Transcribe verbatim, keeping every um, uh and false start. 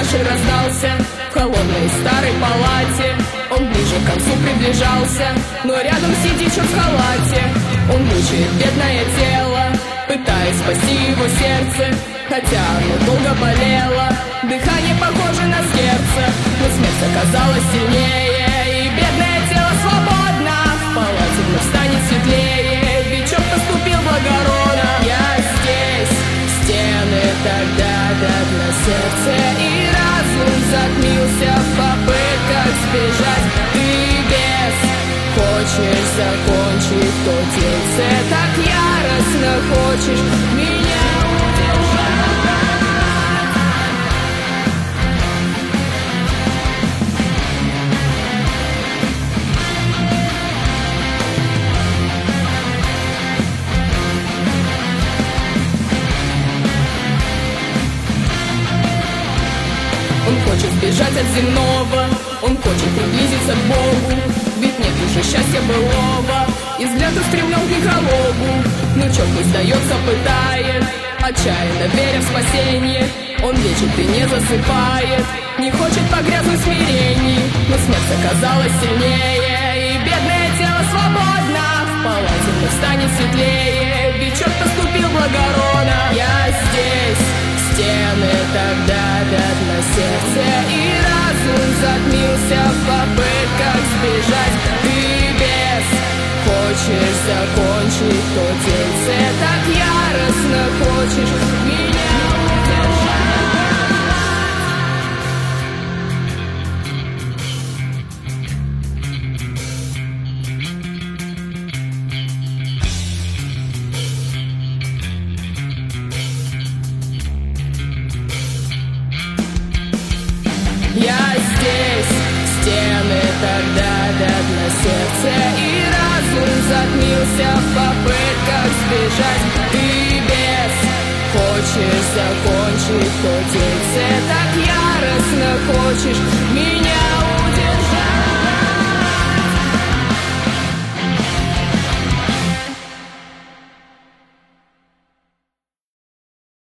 кашель раздался в холодной старой палате. Он ближе к концу приближался, но рядом сидит черт в халате. Он мучает бедное тело, пытаясь спасти его сердце, хотя оно долго болело. Дыхание похоже на сердце, но смерть оказалась сильнее, и бедное тело свободно. В палате вновь станет светлее, ведь черт поступил благородно. Я здесь, стены тогда давят на сердце, и разум затмился в попытках сбежать. Ты без хочешь закончить то дельце, так яростно хочешь меня удержать. Он хочет сбежать от земного, он хочет приблизиться к Богу, ведь нет уже счастья былого, и взгляд устремлен к некрологу. Но черт не сдается, пытает, отчаянно веря в спасение. Он лечит и не засыпает, не хочет погрязнуть в смирении, но смерть оказалась сильнее, и бедное тело свободно. В палате вновь станет светлее, ведь черт поступил благородно. Я здесь, стены тогда давят на сердце, и разум затмился в попытках сбежать. Ты без хочешь закончить то дельце, так яростно хочешь меня Я здесь, стены тогда давят на сердце, и разум затмился в попытках сбежать. Ты без хочешь закончить то дельце, так яростно хочешь